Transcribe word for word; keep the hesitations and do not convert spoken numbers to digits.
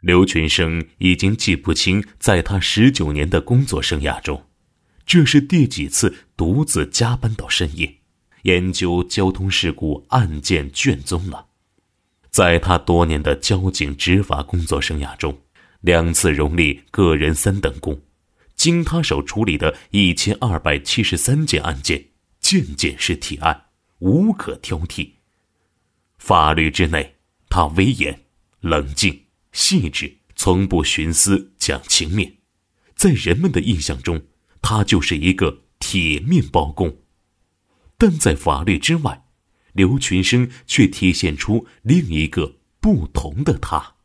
刘群生已经记不清，在他十九年的工作生涯中，这是第几次独自加班到深夜，研究交通事故案件卷宗了。在他多年的交警执法工作生涯中，两次荣立个人三等功，经他手处理的一千二百七十三件案件，件件是铁案，无可挑剔。法律之内，他威严、冷静、细致，从不徇私讲情面。在人们的印象中，他就是一个铁面包公。但在法律之外，刘群生却体现出另一个不同的他。